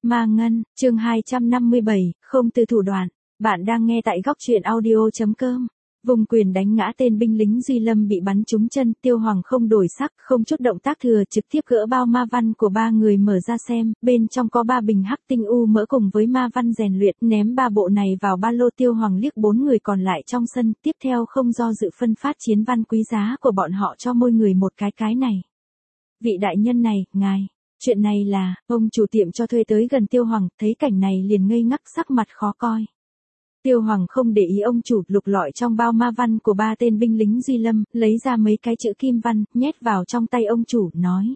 Ma Ngân, chương 257, không từ thủ đoạn. Bạn đang nghe tại góc truyện audio.com. Vùng quyền đánh ngã tên binh lính Duy Lâm bị bắn trúng chân, Tiêu Hoàng không đổi sắc, không chút động tác thừa trực tiếp gỡ bao ma văn của ba người mở ra xem, bên trong có 3 bình hắc tinh u mỡ cùng với ma văn rèn luyện, ném 3 bộ này vào ba lô. Tiêu Hoàng liếc 4 người còn lại trong sân, tiếp theo không do dự phân phát chiến văn quý giá của bọn họ cho mỗi người một cái này. Vị đại nhân này, ngài. Chuyện này là, ông chủ tiệm cho thuê tới gần Tiêu Hoàng, thấy cảnh này liền ngây ngắc sắc mặt khó coi. Tiêu Hoàng không để ý ông chủ, lục lọi trong bao ma văn của 3 tên binh lính Duy Lâm, lấy ra mấy cái chữ kim văn, nhét vào trong tay ông chủ, nói.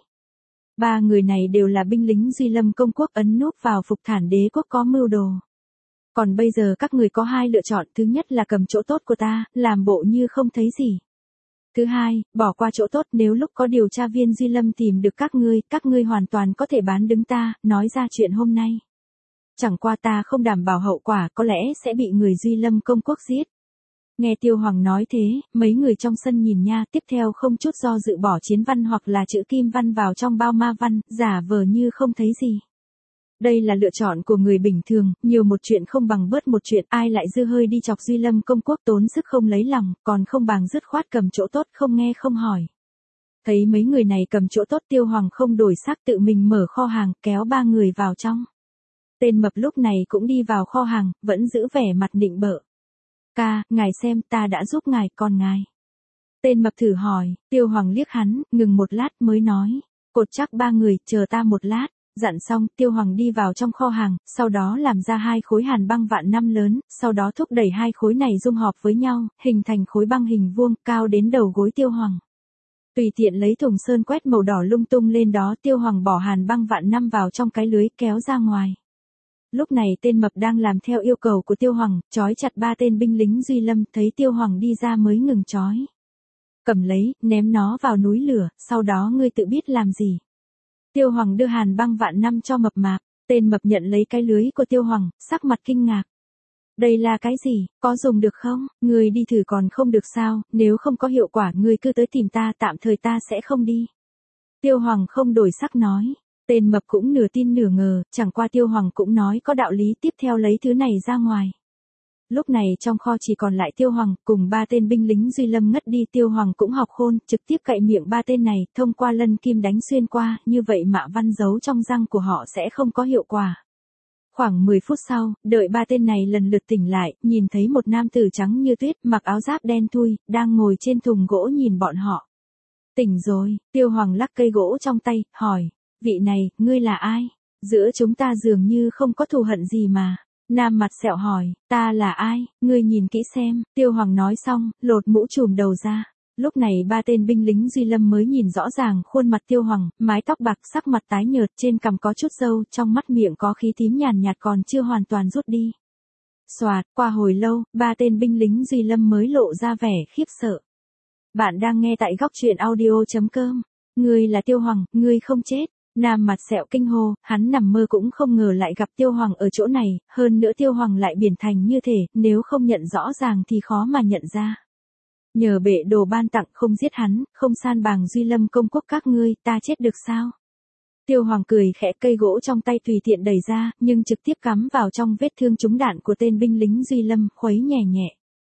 3 người này đều là binh lính Duy Lâm công quốc, ấn núp vào Phục Thản Đế quốc có mưu đồ. Còn bây giờ các người có 2 lựa chọn, thứ nhất là cầm chỗ tốt của ta, làm bộ như không thấy gì. Thứ hai, bỏ qua chỗ tốt, nếu lúc có điều tra viên Duy Lâm tìm được các ngươi hoàn toàn có thể bán đứng ta, nói ra chuyện hôm nay. Chẳng qua ta không đảm bảo hậu quả, có lẽ sẽ bị người Duy Lâm công quốc giết. Nghe Tiêu Hoàng nói thế, mấy người trong sân nhìn nha, tiếp theo không chút do dự bỏ chiến văn hoặc là chữ kim văn vào trong bao ma văn, giả vờ như không thấy gì. Đây là lựa chọn của người bình thường, nhiều một chuyện không bằng bớt một chuyện, ai lại dư hơi đi chọc Duy Lâm công quốc tốn sức không lấy lòng, còn không bằng dứt khoát cầm chỗ tốt không nghe không hỏi. Thấy mấy người này cầm chỗ tốt, Tiêu Hoàng không đổi sắc, tự mình mở kho hàng, kéo 3 người vào trong. Tên mập lúc này cũng đi vào kho hàng, vẫn giữ vẻ mặt nịnh bợ. Ca, ngài xem, ta đã giúp ngài, còn ngài. Tên mập thử hỏi, Tiêu Hoàng liếc hắn, ngừng một lát mới nói. Cột chắc 3 người, chờ ta một lát. Dặn xong, Tiêu Hoàng đi vào trong kho hàng, sau đó làm ra 2 khối hàn băng vạn năm lớn, sau đó thúc đẩy 2 khối này dung hợp với nhau, hình thành khối băng hình vuông, cao đến đầu gối Tiêu Hoàng. Tùy tiện lấy thùng sơn quét màu đỏ lung tung lên đó, Tiêu Hoàng bỏ hàn băng vạn năm vào trong cái lưới, kéo ra ngoài. Lúc này tên mập đang làm theo yêu cầu của Tiêu Hoàng, trói chặt 3 tên binh lính Duy Lâm, thấy Tiêu Hoàng đi ra mới ngừng trói. Cầm lấy, ném nó vào núi lửa, sau đó ngươi tự biết làm gì. Tiêu Hoàng đưa hàn băng vạn năm cho mập mạp, tên mập nhận lấy cái lưới của Tiêu Hoàng, sắc mặt kinh ngạc. Đây là cái gì, có dùng được không, ngươi đi thử còn không được sao, nếu không có hiệu quả ngươi cứ tới tìm ta, tạm thời ta sẽ không đi. Tiêu Hoàng không đổi sắc nói, tên mập cũng nửa tin nửa ngờ, chẳng qua Tiêu Hoàng cũng nói có đạo lý, tiếp theo lấy thứ này ra ngoài. Lúc này trong kho chỉ còn lại Tiêu Hoàng, cùng 3 tên binh lính Duy Lâm ngất đi. Tiêu Hoàng cũng học khôn, trực tiếp cạy miệng 3 tên này, thông qua lân kim đánh xuyên qua, như vậy mạ văn giấu trong răng của họ sẽ không có hiệu quả. Khoảng 10 phút sau, đợi 3 tên này lần lượt tỉnh lại, nhìn thấy một nam tử trắng như tuyết, mặc áo giáp đen thui, đang ngồi trên thùng gỗ nhìn bọn họ. Tỉnh rồi, Tiêu Hoàng lắc cây gỗ trong tay, hỏi, vị này, ngươi là ai? Giữa chúng ta dường như không có thù hận gì mà. Nam mặt sẹo hỏi, ta là ai, ngươi nhìn kỹ xem. Tiêu Hoàng nói xong, lột mũ trùm đầu ra. Lúc này 3 tên binh lính Duy Lâm mới nhìn rõ ràng khuôn mặt Tiêu Hoàng, mái tóc bạc, sắc mặt tái nhợt, trên cằm có chút râu, trong mắt miệng có khí tím nhàn nhạt còn chưa hoàn toàn rút đi. Soạt, qua hồi lâu, 3 tên binh lính Duy Lâm mới lộ ra vẻ khiếp sợ. Bạn đang nghe tại góc truyện audio.com. Ngươi là Tiêu Hoàng, ngươi không chết. Nam mặt sẹo kinh hô, hắn nằm mơ cũng không ngờ lại gặp Tiêu Hoàng ở chỗ này, hơn nữa Tiêu Hoàng lại biển thành như thể, nếu không nhận rõ ràng thì khó mà nhận ra. Nhờ bệ đồ ban tặng không giết hắn, không san bằng Duy Lâm công quốc các ngươi, ta chết được sao? Tiêu Hoàng cười khẽ, cây gỗ trong tay tùy tiện đẩy ra, nhưng trực tiếp cắm vào trong vết thương trúng đạn của tên binh lính Duy Lâm, khuấy nhẹ nhẹ.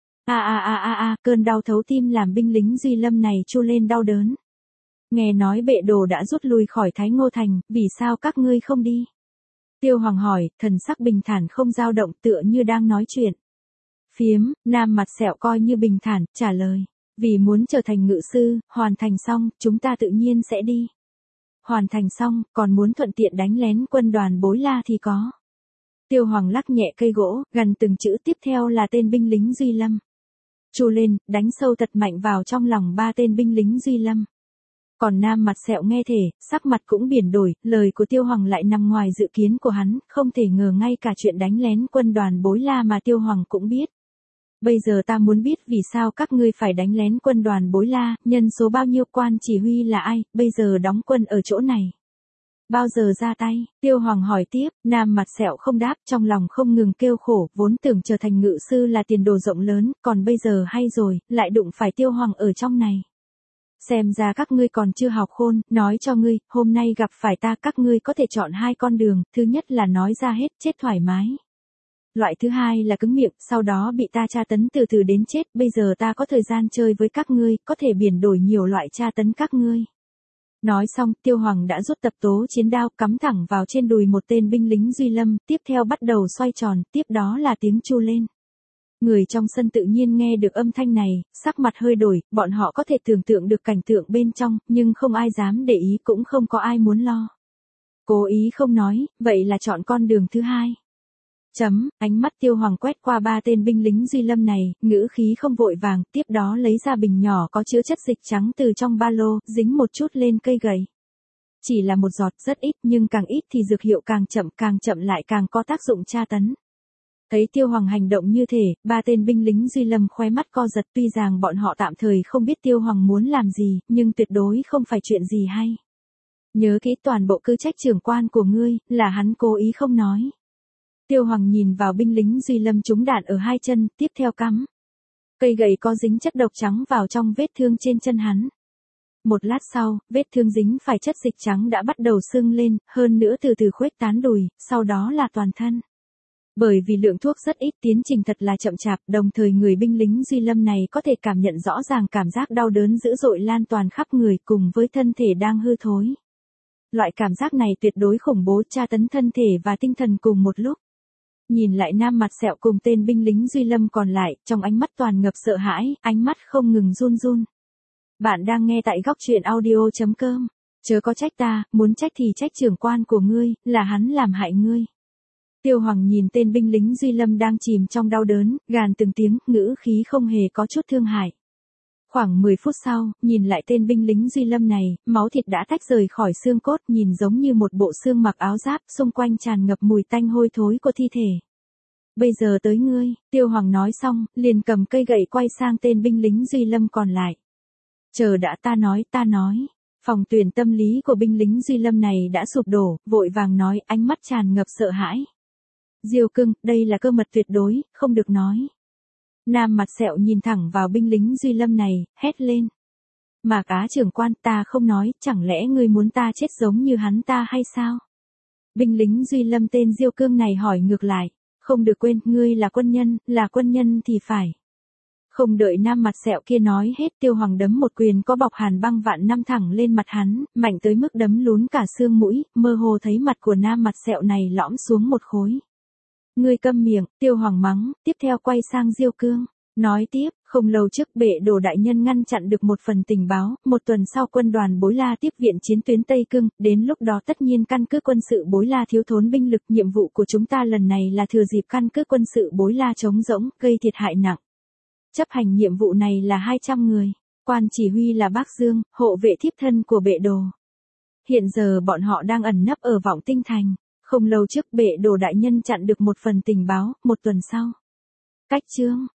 Cơn đau thấu tim làm binh lính Duy Lâm này chu lên đau đớn. Nghe nói bệ đồ đã rút lui khỏi Thái Ngô Thành, vì sao các ngươi không đi? Tiêu Hoàng hỏi, thần sắc bình thản không dao động, tựa như đang nói chuyện. Phiếm, nam mặt sẹo coi như bình thản, trả lời. Vì muốn trở thành ngự sư, hoàn thành xong, chúng ta tự nhiên sẽ đi. Hoàn thành xong, còn muốn thuận tiện đánh lén quân đoàn Bối La thì có. Tiêu Hoàng lắc nhẹ cây gỗ, gần từng chữ, tiếp theo là tên binh lính Duy Lâm. Chu lên, đánh sâu thật mạnh vào trong lòng 3 tên binh lính Duy Lâm. Còn nam mặt sẹo nghe thể, sắc mặt cũng biển đổi, lời của Tiêu Hoàng lại nằm ngoài dự kiến của hắn, không thể ngờ ngay cả chuyện đánh lén quân đoàn Bối La mà Tiêu Hoàng cũng biết. Bây giờ ta muốn biết vì sao các ngươi phải đánh lén quân đoàn Bối La, nhân số bao nhiêu, quan chỉ huy là ai, bây giờ đóng quân ở chỗ này. Bao giờ ra tay, Tiêu Hoàng hỏi tiếp, nam mặt sẹo không đáp, trong lòng không ngừng kêu khổ, vốn tưởng trở thành ngự sư là tiền đồ rộng lớn, còn bây giờ hay rồi, lại đụng phải Tiêu Hoàng ở trong này. Xem ra các ngươi còn chưa học khôn, nói cho ngươi, hôm nay gặp phải ta các ngươi có thể chọn hai con đường, thứ nhất là nói ra hết, chết thoải mái. Loại thứ hai là cứng miệng, sau đó bị ta tra tấn từ từ đến chết, bây giờ ta có thời gian chơi với các ngươi, có thể biển đổi nhiều loại tra tấn các ngươi. Nói xong, Tiêu Hoàng đã rút tập tố chiến đao cắm thẳng vào trên đùi một tên binh lính Duy Lâm, tiếp theo bắt đầu xoay tròn, tiếp đó là tiếng chu lên. Người trong sân tự nhiên nghe được âm thanh này, sắc mặt hơi đổi, bọn họ có thể tưởng tượng được cảnh tượng bên trong, nhưng không ai dám để ý cũng không có ai muốn lo. Cố ý không nói, vậy là chọn con đường thứ hai. Ánh mắt Tiêu Hoàng quét qua ba tên binh lính Duy Lâm này, ngữ khí không vội vàng, tiếp đó lấy ra bình nhỏ có chứa chất dịch trắng từ trong ba lô, dính một chút lên cây gậy. Chỉ là một giọt rất ít nhưng càng ít thì dược hiệu càng chậm lại càng có tác dụng tra tấn. Thấy Tiêu Hoàng hành động như thế, ba tên binh lính Duy Lâm khóe mắt co giật, tuy rằng bọn họ tạm thời không biết Tiêu Hoàng muốn làm gì, nhưng tuyệt đối không phải chuyện gì hay. Nhớ kỹ toàn bộ cứ trách trưởng quan của ngươi, là hắn cố ý không nói. Tiêu Hoàng nhìn vào binh lính Duy Lâm trúng đạn ở hai chân, tiếp theo cắm cây gậy có dính chất độc trắng vào trong vết thương trên chân hắn. Một lát sau, vết thương dính phải chất dịch trắng đã bắt đầu sưng lên, hơn nữa từ từ khuếch tán đùi, sau đó là toàn thân. Bởi vì lượng thuốc rất ít, tiến trình thật là chậm chạp, đồng thời người binh lính Duy Lâm này có thể cảm nhận rõ ràng cảm giác đau đớn dữ dội lan toàn khắp người cùng với thân thể đang hư thối. Loại cảm giác này tuyệt đối khủng bố, tra tấn thân thể và tinh thần cùng một lúc. Nhìn lại nam mặt sẹo cùng tên binh lính Duy Lâm còn lại, trong ánh mắt toàn ngập sợ hãi, ánh mắt không ngừng run run. Bạn đang nghe tại góc truyện audio.com. Chớ có trách ta, muốn trách thì trách trưởng quan của ngươi, là hắn làm hại ngươi. Tiêu Hoàng nhìn tên binh lính Duy Lâm đang chìm trong đau đớn, gàn từng tiếng, ngữ khí không hề có chút thương hại. Khoảng 10 phút sau, nhìn lại tên binh lính Duy Lâm này, máu thịt đã tách rời khỏi xương cốt, nhìn giống như một bộ xương mặc áo giáp, xung quanh tràn ngập mùi tanh hôi thối của thi thể. Bây giờ tới ngươi, Tiêu Hoàng nói xong, liền cầm cây gậy quay sang tên binh lính Duy Lâm còn lại. Chờ đã, ta nói. Phòng tuyển tâm lý của binh lính Duy Lâm này đã sụp đổ, vội vàng nói, ánh mắt tràn ngập sợ hãi. Diêu Cưng, đây là cơ mật tuyệt đối, không được nói. Nam mặt sẹo nhìn thẳng vào binh lính Duy Lâm này, hét lên. Mạc Á trưởng quan, ta không nói, chẳng lẽ ngươi muốn ta chết giống như hắn ta hay sao? Binh lính Duy Lâm tên Diêu Cương này hỏi ngược lại. Không được quên, ngươi là quân nhân thì phải. Không đợi nam mặt sẹo kia nói hết, Tiêu Hoàng đấm một quyền có bọc hàn băng vạn năm thẳng lên mặt hắn, mạnh tới mức đấm lún cả xương mũi, mơ hồ thấy mặt của nam mặt sẹo này lõm xuống một khối. Ngươi câm miệng, Tiêu Hoàng mắng, tiếp theo quay sang Diêu Cương. Nói tiếp, không lâu trước Bệ Đồ đại nhân ngăn chặn được một phần tình báo, một tuần sau quân đoàn Bối La tiếp viện chiến tuyến Tây Cương, đến lúc đó tất nhiên căn cứ quân sự Bối La thiếu thốn binh lực, nhiệm vụ của chúng ta lần này là thừa dịp căn cứ quân sự Bối La trống rỗng, gây thiệt hại nặng. Chấp hành nhiệm vụ này là 200 người, quan chỉ huy là Bác Dương, hộ vệ thiếp thân của Bệ Đồ. Hiện giờ bọn họ đang ẩn nấp ở Vọng Tinh Thành, không lâu trước Bệ Đồ đại nhân chặn được một phần tình báo, một tuần sau. Cách chương